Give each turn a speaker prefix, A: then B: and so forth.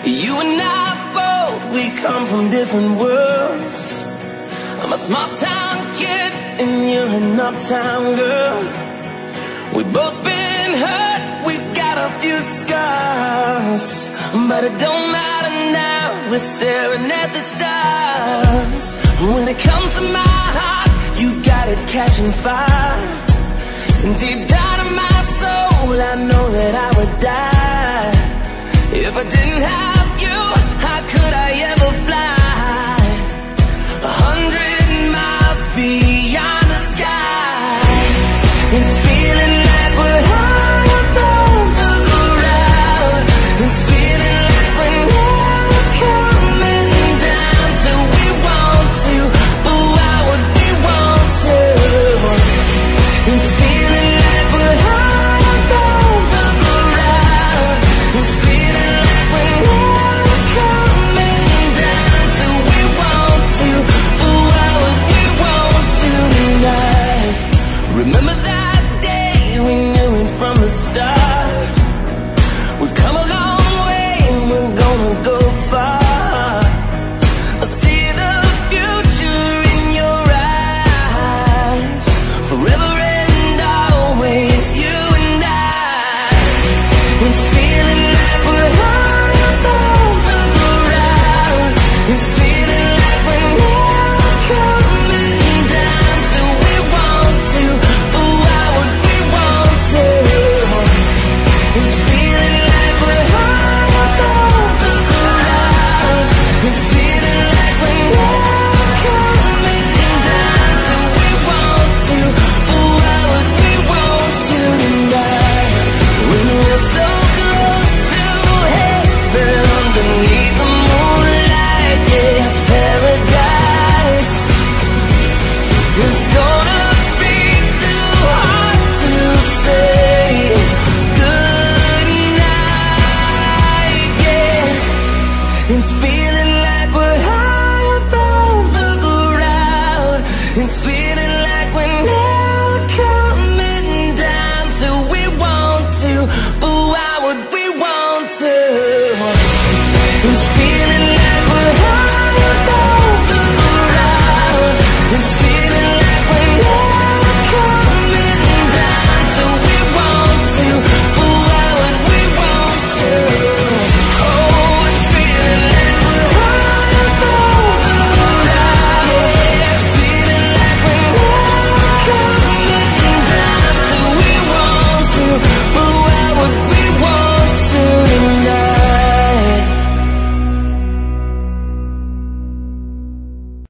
A: You and I both, we come from different worlds. I'm a small town kid and you're an uptown girl. We've both been hurt, we've got a few scars, but it don't matter now, we're staring at the stars. When it comes to my heart, you got it catching fire. And deep down in my soul, I know that I would die if I didn't have you. How could I ever fly 100 miles beyond the sky? It's feeling like we're high above the ground. It's feeling like we're never coming down till we want to. But why would we want to? It's feeling like we're high above the ground. It's feeling like we're never coming down till we want to. But why would we want to tonight? Remember that day we knew it from the start. We've come a long way and we're gonna go far. I see the future in your eyes, forever and always, you and I. It's feeling like we're high above the ground. It's feeling like we're never coming down till we want to. But why would we want to? It's feeling like we're high above the ground. It's feeling like we're never coming down till we want to. But why would we want to tonight? When we're so close to heaven underneath the moonlight, yeah, it's paradise. It's gonna be too hard to say goodnight, yeah. It's feeling like we're high above the ground. It's feeling like we're never coming down till we want to. But why would we want to? It's